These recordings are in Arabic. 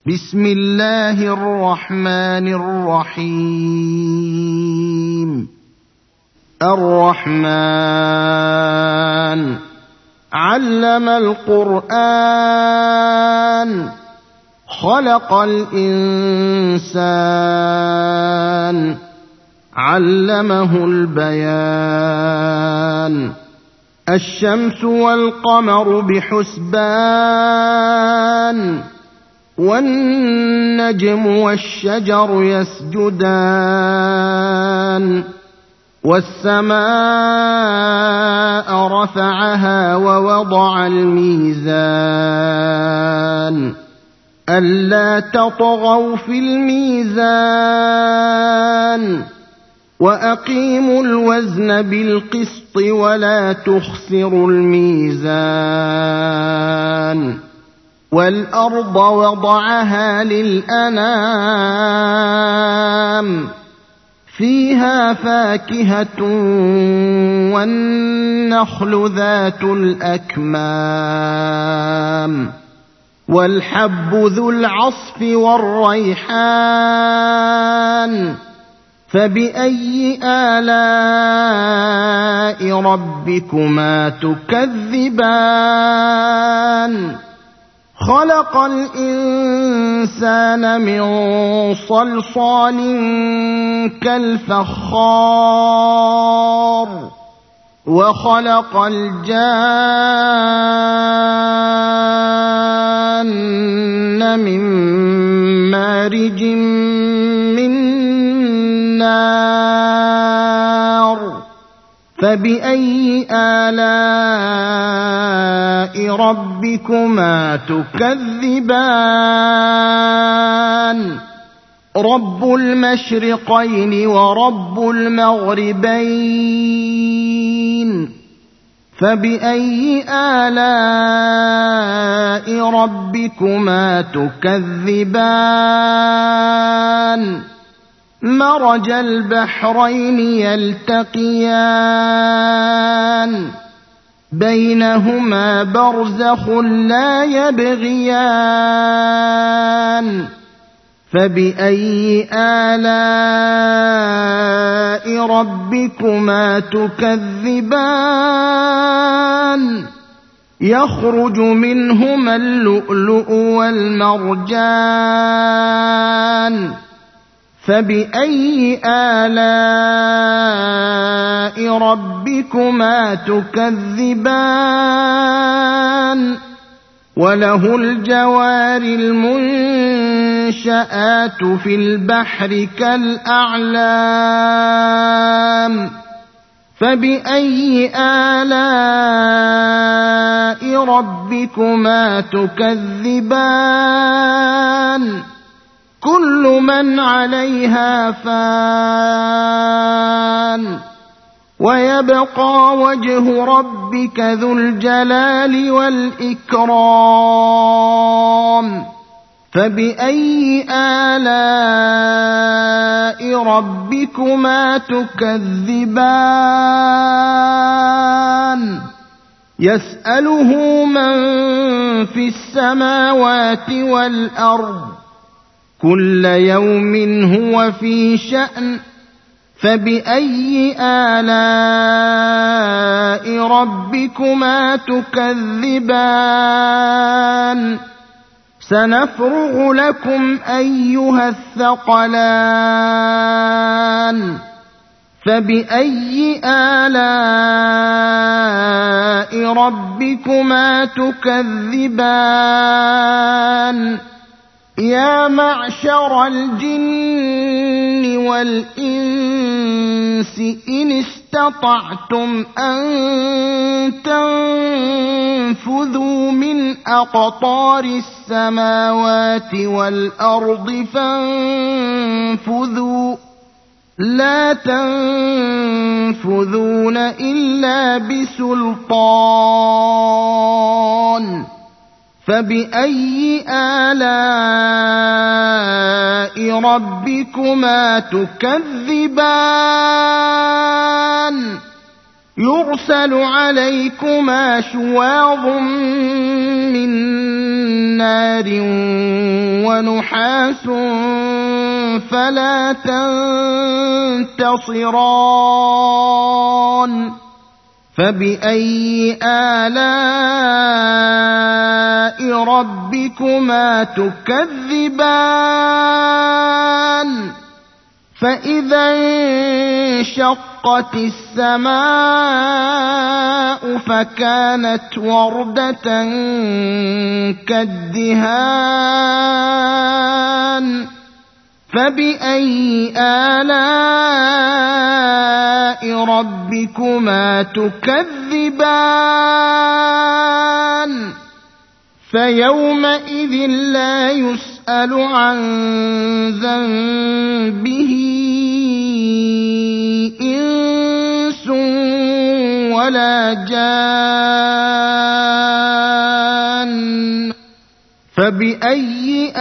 بسم الله الرحمن الرحيم. الرحمن علم القرآن خلق الإنسان علمه البيان. الشمس والقمر بحسبان والنجم والشجر يسجدان والسماء رفعها ووضع الميزان ألا تطغوا في الميزان وأقيموا الوزن بالقسط ولا تخسروا الميزان. والأرض وضعها للأنام فيها فاكهة والنخل ذات الأكمام والحب ذو العصف والريحان. فبأي آلاء ربكما تكذبان؟ خلق الإنسان من صلصال كالفخار وخلق الجان من مارج من نار. فبأي آلاء ربكما تكذبان؟ رب المشرقين ورب المغربين. فبأي آلاء ربكما تكذبان؟ مرج البحرين يلتقيان بينهما برزخ لا يبغيان. فبأي آلاء ربكما تكذبان؟ يخرج منهما اللؤلؤ والمرجان. فبأي آلاء ربكما تكذبان؟ وله الجوار المنشآت في البحر كالأعلام. فبأي آلاء ربكما تكذبان؟ كل من عليها فان ويبقى وجه ربك ذو الجلال والإكرام. فبأي آلاء ربكما تكذبان؟ يسأله من في السماوات والأرض كل يوم هو في شأن. فبأي آلاء ربكما تكذبان؟ سنفرغ لكم أيها الثقلان. فبأي آلاء ربكما تكذبان؟ يا معشر الجن والإنس إن استطعتم أن تنفذوا من أقطار السماوات والأرض فانفذوا لا تنفذون إلا بسلطان. فبأي آلاء ربكما تكذبان؟ يرسل عليكما شواظ من نار ونحاس فلا تنتصران فبأي آلاء ربكما تكذبان فإذا انشقت السماء فكانت وردة كالدهان فبأي آلاء ربكما تكذبان فيومئذ لا يسأل عن ذنبه إنس ولا جان فبأي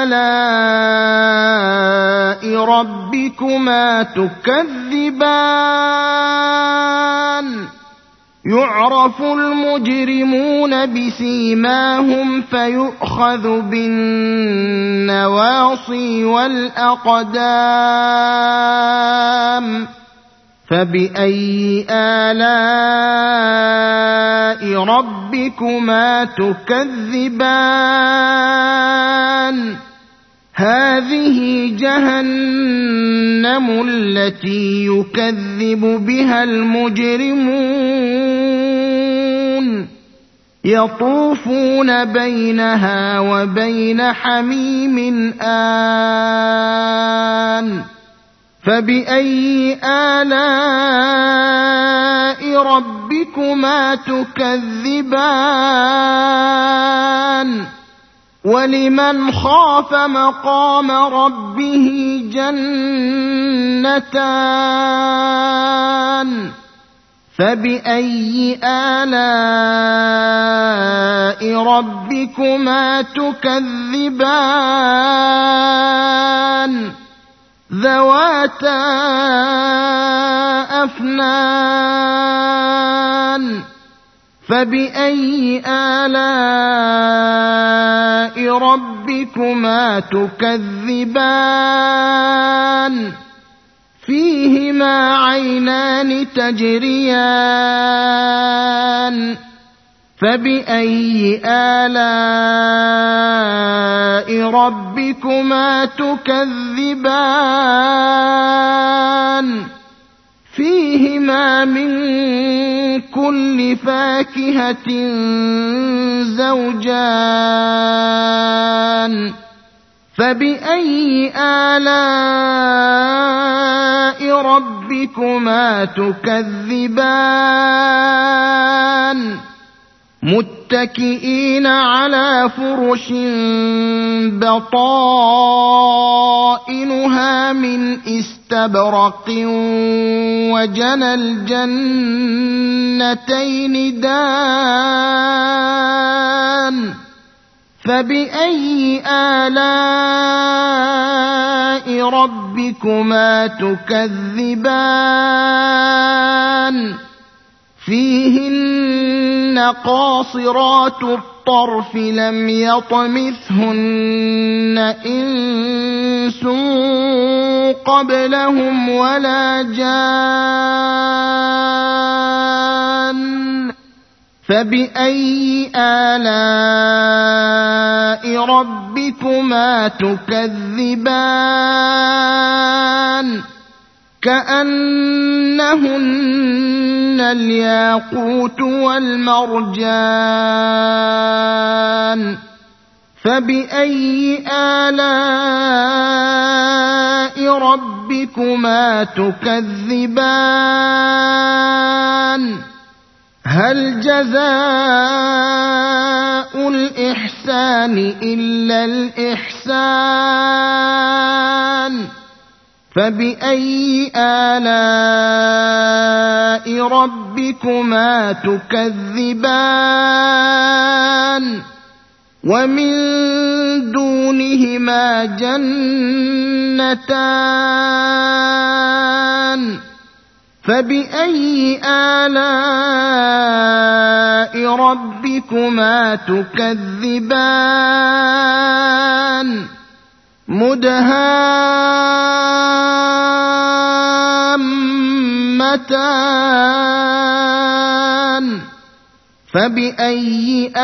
آلاء ربكما تكذبان يعرف المجرمون بسيماهم فيؤخذ بالنواصي والأقدام فبأي آلاء ربكما تكذبان هذه جهنم التي يكذب بها المجرمون يطوفون بينها وبين حميم آن فبأي آلاء ربكما تكذبان ولمن خاف مقام ربه جنتان فبأي آلاء ربكما تكذبان ذواتا أفنان فبأي آلاء ربكما تكذبان فيهما عينان تجريان فبأي آلاء ربكما تكذبان فيهما من كل فاكهة زوجان فبأي آلاء ربكما تكذبان متكئين على فرش بطائنها من استبرق وجنى الجنتين دان فبأي آلاء ربكما تكذبان فيهن قاصرات الطرف لم يطمثهن إنس قبلهم ولا جان فبأي آلاء ربكما تكذبان كأنهن الياقوت والمرجان فبأي آلاء ربكما تكذبان هل جزاء الإحسان إلا الإحسان فبأي آلاء ربكما تكذبان ومن دونهما جنتان فبأي آلاء ربكما تكذبان مدهامتان فبأي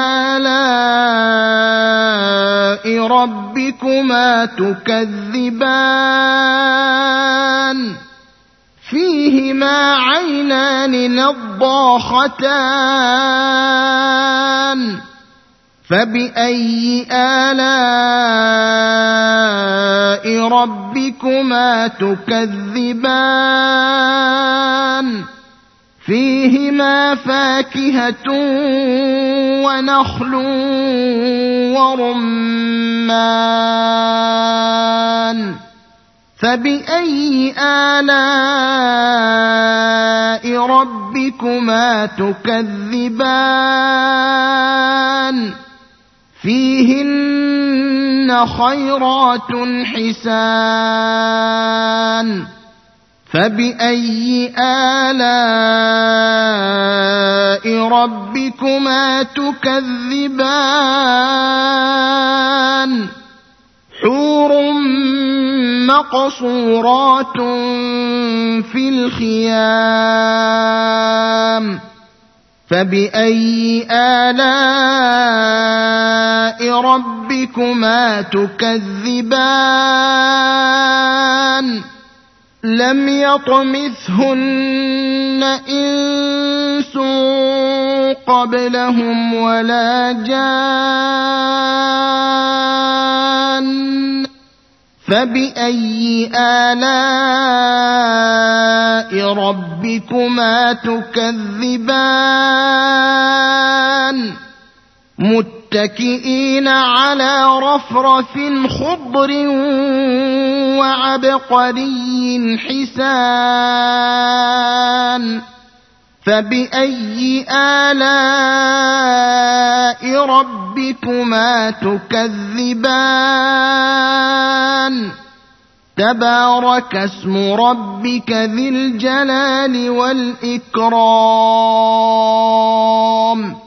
آلاء ربكما تكذبان فيهما عينان نضاختان فبأي آلاء ربكما تكذبان فيهما فاكهة ونخل ورمان فبأي آلاء ربكما تكذبان فيهن خيرات حسان فبأي آلاء ربكما تكذبان حور مقصورات في الخيام فبأي آلاء ربكما تكذبان لم يطمثهن إنس قبلهم ولا جان فبأي آلاء ربكما تكذبان متكئين على رفرف خضر وعبقري حسان فبأي آلاء ربكما تكذبان تبارك اسم ربك ذي الجلال والإكرام